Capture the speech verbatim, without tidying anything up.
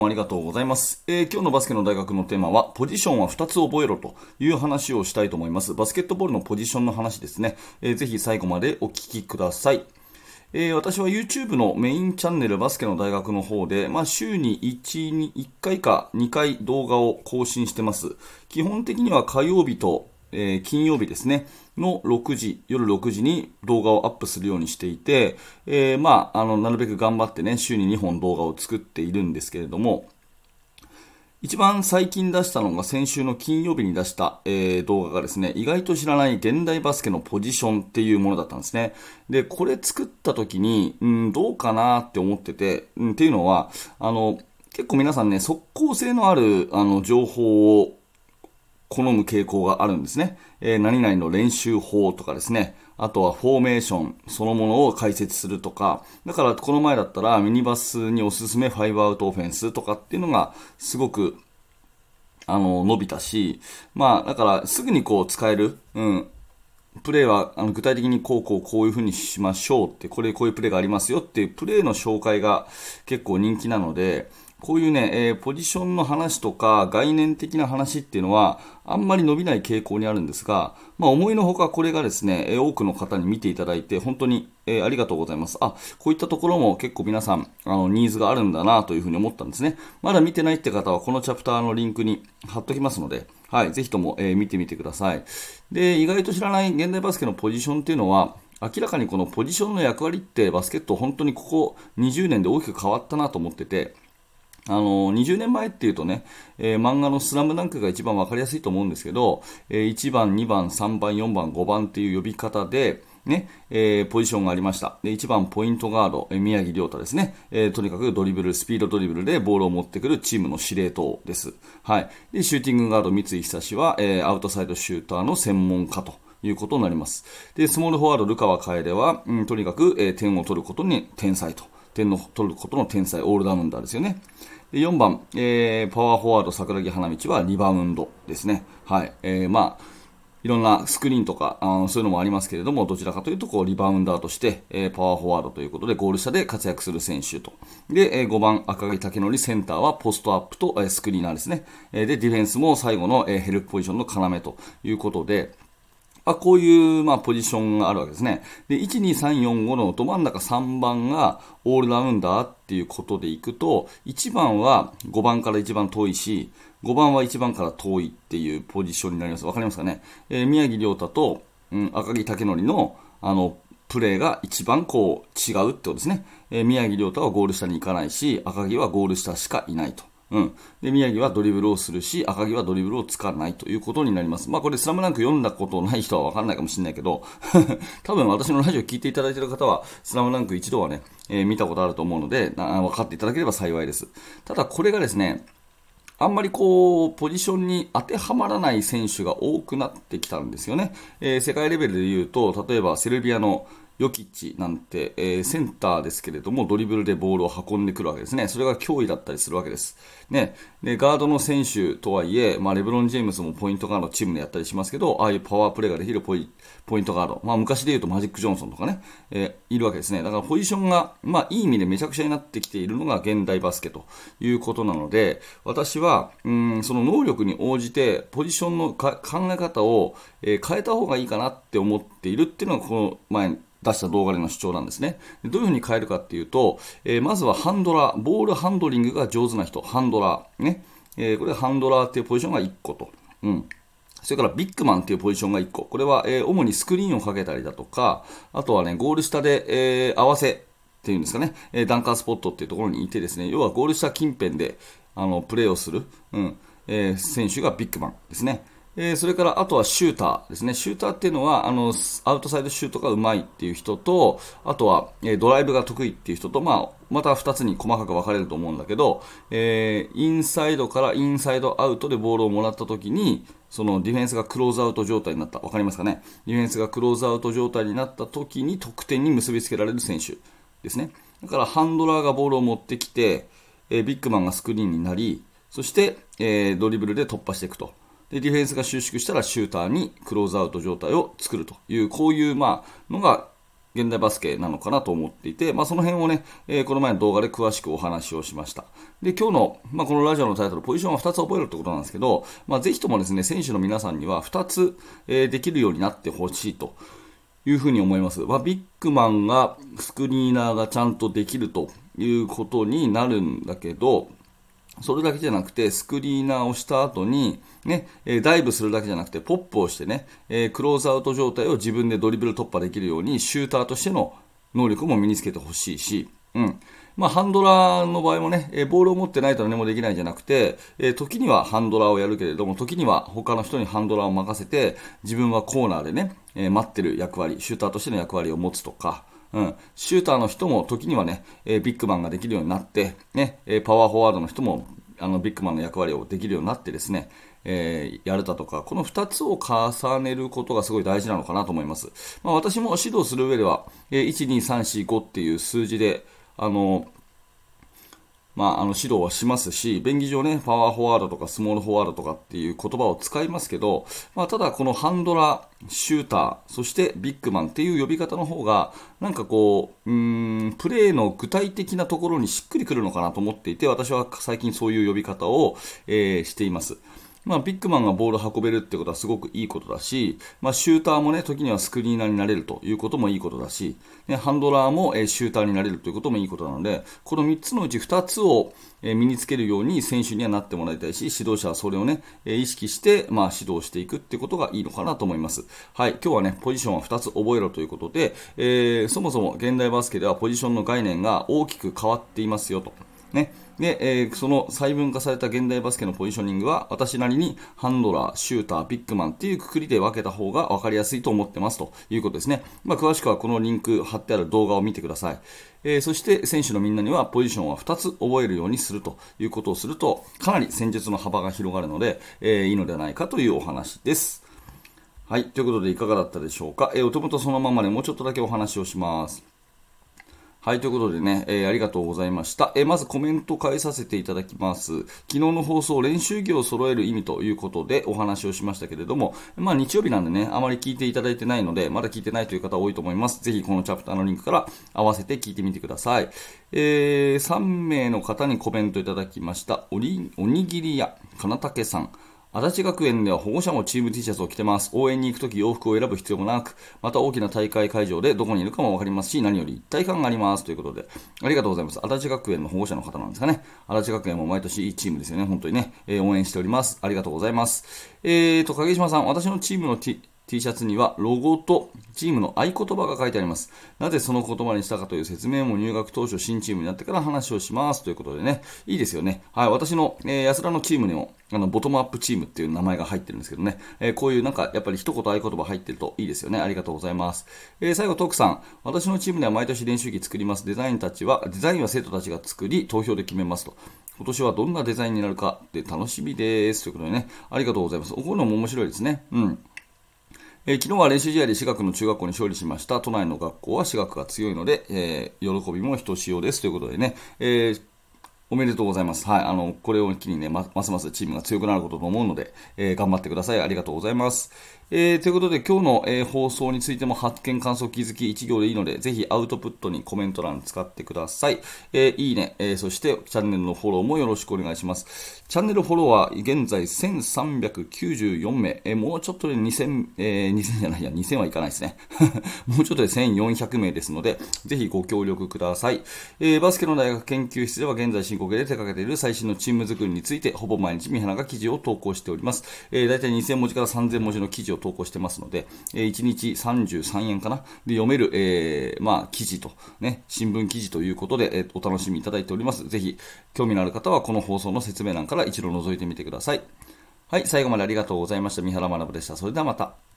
ありがとうございます、えー今日のバスケの大学のテーマはポジションはふたつ覚えろという話をしたいと思います。バスケットボールのポジションの話ですね、えーぜひ最後までお聞きください。えー私は YouTube のメインチャンネルバスケの大学の方で、まあ、週にいち、にいっかいかにかい動画を更新してます。基本的には火曜日と、えー金曜日ですねのろくじ、夜ろくじに動画をアップするようにしていて、えーまあ、あのなるべく頑張ってね週ににほん動画を作っているんですけれども、一番最近出したのが先週の金曜日に出した、えー動画がですね、意外と知らない現代バスケのポジションっていうものだったんですね。で、これ作った時に、うん、どうかなって思ってて、うん、っていうのは、あの、結構皆さんね、即効性のあるあの情報を好む傾向があるんですね。えー何々の練習法とかですね。あとはフォーメーションそのものを解説するとか。だからこの前だったらミニバスにおすすめファイブアウトオフェンスとかっていうのがすごくあの伸びたし、まあだからすぐにこう使える、うん、プレーはあの具体的にこうこうこういう風にしましょうって、これこういうプレーがありますよっていうプレーの紹介が結構人気なので、こういうね、えーポジションの話とか概念的な話っていうのはあんまり伸びない傾向にあるんですが、まあ、思いのほかこれがですね、えー多くの方に見ていただいて本当に、えーありがとうございます。あ、こういったところも結構皆さんあのニーズがあるんだなというふうに思ったんですね。まだ見てないって方はこのチャプターのリンクに貼っときますので、はい、ぜひとも、えー見てみてください。で、意外と知らない現代バスケのポジションっていうのは、明らかにこのポジションの役割ってバスケット本当にここにじゅうねんで大きく変わったなと思ってて、あのにじゅうねんまえっていうとね、えー漫画のスラムダンクが一番わかりやすいと思うんですけど、えーいちばん、にばん、さんばん、よんばん、ごばんっていう呼び方で、ね、えーポジションがありました。で、いちばんポイントガード、えー宮城亮太ですね、えーとにかくドリブル、スピードドリブルでボールを持ってくるチームの司令塔です。はい。で、シューティングガード、三井久志は、えーアウトサイドシューターの専門家ということになります。で、スモールフォワード、ルカワ楓は、うん、とにかく、えー点を取ることに天才と。点の取ることの天才、オールラウンダーですよね。でよんばん、えーパワーフォワード桜木花道はリバウンドですね。はい。えー、まあ、いろんなスクリーンとか、あーそういうのもありますけれども、どちらかというと、こう、リバウンダーとして、えーパワーフォワードということで、ゴール下で活躍する選手と。で、えーごばん、赤木武則センターはポストアップと、えースクリーナーですね。えーで、ディフェンスも最後の、えーヘルプポジションの要ということで、まあ、こういう、まあ、ポジションがあるわけですね。で、いち、に、さん、よん、ごのど真ん中さんばんがオールラウンダーっていうことでいくと、いちばんはごばんから一番遠いし、ごばんはいちばんから遠いっていうポジションになります。わかりますかね。えー宮城亮太と、うん、赤木武則の、あの、プレーが一番こう違うってことですね。えー宮城亮太はゴール下に行かないし、赤木はゴール下しかいないと。うん。で、宮城はドリブルをするし、赤木はドリブルを使わないということになります。まあこれスラムダンク読んだことない人はわかんないかもしれないけど、多分私のラジオ聞いていただいている方は、スラムダンク一度はね、えー見たことあると思うので、あ分かっていただければ幸いです。ただこれがですね、あんまりこう、ポジションに当てはまらない選手が多くなってきたんですよね。えー世界レベルで言うと、例えばセルビアのヨキッチなんて、えーセンターですけれども、ドリブルでボールを運んでくるわけですね。それが脅威だったりするわけです。ね。で、ガードの選手とはいえ、まあ、レブロン・ジェームスもポイントガードチームでやったりしますけど、ああいうパワープレーができるポイポイントガード。まあ、昔で言うとマジック・ジョンソンとかね、えーいるわけですね。だからポジションが、まあ、いい意味でめちゃくちゃになってきているのが現代バスケということなので、私は、うん、その能力に応じて、ポジションのか考え方を、えー変えた方がいいかなって思っているっていうのが、この前に出した動画での主張なんですね。でどういうふうに変えるかっていうと、えーまずはハンドラー、ボールハンドリングが上手な人、ハンドラー。ね。えーこれハンドラーっていうポジションがいっこと。うん。それからビッグマンっていうポジションがいっこ。これは、えー主にスクリーンをかけたりだとか、あとはね、ゴール下で、えー合わせっていうんですかね、えーダンカースポットっていうところにいてですね、要はゴール下近辺であのプレーをする、うんえー選手がビッグマンですね。えーそれからあとはシューターですね。シューターっていうのはあのアウトサイドシュートがうまいっていう人と、あとは、えードライブが得意っていう人と、まあ、またふたつに細かく分かれると思うんだけど、えーインサイドからインサイドアウトでボールをもらった時に、そのディフェンスがクローズアウト状態になった。わかりますかね。ディフェンスがクローズアウト状態になった時に得点に結びつけられる選手ですね。だからハンドラーがボールを持ってきて、えービッグマンがスクリーンになり、そして、えードリブルで突破していくと。で、ディフェンスが収縮したらシューターにクローズアウト状態を作るという、こういう、まあ、のが現代バスケなのかなと思っていて、まあ、その辺をね、えー、この前の動画で詳しくお話をしました。で、今日の、まあ、このラジオのタイトル、ポジションはふたつ覚えるってことなんですけど、まあ、ぜひともですね、選手の皆さんにはふたつ、えー、できるようになってほしいというふうに思います。まあ、ビッグマンが、スクリーナーがちゃんとできるということになるんだけど、それだけじゃなくて、スクリーナーをした後に、ね、えー、ダイブするだけじゃなくて、ポップをしてね、えー、クローズアウト状態を自分でドリブル突破できるように、シューターとしての能力も身につけてほしいし、うん。まあ、ハンドラーの場合もね、えー、ボールを持ってないと何もできないんじゃなくて、えー、時にはハンドラーをやるけれども、時には他の人にハンドラーを任せて、自分はコーナーでね、えー、待ってる役割、シューターとしての役割を持つとか、うん、シューターの人も時にはね、えー、ビッグマンができるようになって、ね、えー、パワーフォワードの人もあのビッグマンの役割をできるようになってですね、えー、やるだとか、このふたつを重ねることがすごい大事なのかなと思います。まあ、私も指導する上では、えー、いち、に、さん、よん、ごっていう数字で、あのまあ、あの指導はしますし、便宜上ね、パワーフォワードとかスモールフォワードとかっていう言葉を使いますけど、まあ、ただこのハンドラー、シューター、そしてビッグマンっていう呼び方の方が、なんかこう、うーん、プレーの具体的なところにしっくりくるのかなと思っていて、私は最近そういう呼び方を、えー、しています。まあ、ビッグマンがボールを運べるってことはすごくいいことだし、まあ、シューターもね、時にはスクリーナーになれるということもいいことだし、ね、ハンドラーも、えー、シューターになれるということもいいことなので、このみっつのうちふたつを、えー、身につけるように選手にはなってもらいたいし、指導者はそれをね、えー、意識して、まあ、指導していくってことがいいのかなと思います。はい、今日はね、ポジションはふたつ覚えろということで、えー、そもそも現代バスケではポジションの概念が大きく変わっていますよと。ね。で、えー、その細分化された現代バスケのポジショニングは私なりにハンドラー、シューター、ビッグマンっていうくくりで分けた方が分かりやすいと思ってますということですね。まあ、詳しくはこのリンク貼ってある動画を見てください。えー、そして選手のみんなにはポジションはふたつ覚えるようにするということをするとかなり戦術の幅が広がるので、えー、いいのではないかというお話です。はい。ということでいかがだったでしょうか。えー、お手元そのままでもうちょっとだけお話をします。はい、ということでね、えー、ありがとうございました。えー、まずコメント返させていただきます。昨日の放送、練習着を揃える意味ということでお話をしましたけれども、まあ日曜日なんでね、あまり聞いていただいてないので、まだ聞いてないという方多いと思います。ぜひこのチャプターのリンクから合わせて聞いてみてください。えー、さん名の方にコメントいただきました。おに、おにぎり屋、金竹さん。足立学園では保護者もチーム T シャツを着てます。応援に行くとき洋服を選ぶ必要もなく、また大きな大会会場でどこにいるかもわかりますし、何より一体感があります。ということで、ありがとうございます。足立学園の保護者の方なんですかね。足立学園も毎年いいチームですよね。本当にね、えー、応援しております。ありがとうございます。えーと、影島さん、私のチームの T T シャツにはロゴとチームの合言葉が書いてあります。なぜその言葉にしたかという説明も入学当初新チームになってから話をしますということでね、いいですよね。はい、私の、えー、安田のチームにもあのボトムアップチームっていう名前が入ってるんですけどね、えー、こういうなんかやっぱり一言合言葉入ってるといいですよね。ありがとうございます。えー、最後トークさん、私のチームでは毎年練習着作ります。デザインたちはデザインは生徒たちが作り投票で決めますと。今年はどんなデザインになるかって楽しみですということでね、ありがとうございます。こういうのも面白いですね。うん。えー、昨日は練習試合で私学の中学校に勝利しました。都内の学校は私学が強いので、えー、喜びもひとしおですということでね、えーおめでとうございます。はい。あの、これを機にね、ま、ますますチームが強くなることと思うので、えー、頑張ってください。ありがとうございます。えー、ということで、今日の、えー、放送についても発見、感想、気づき、一行でいいので、ぜひアウトプットにコメント欄使ってください。えー、いいね、えー、そしてチャンネルのフォローもよろしくお願いします。チャンネルフォロワー、現在せんさんびゃくきゅうじゅうよん名、えー、もうちょっとでにせん、えー、にせんじゃないや、にせんはいかないですね。もうちょっとでせんよんひゃく名ですので、ぜひご協力ください。えー、バスケの大学研究室では現在進行形で手掛けている最新のチーム作りについて、ほぼ毎日三原が記事を投稿しております。えー、だいたいにせん文字からさんぜん文字の記事を投稿してますので、えー、いちにちさんじゅうさんえんかなで読める、えー、まあ、記事と、ね、新聞記事ということで、えー、お楽しみいただいております。ぜひ、興味のある方はこの放送の説明欄から一度覗いてみてください。はい、最後までありがとうございました。三原学でした。それではまた。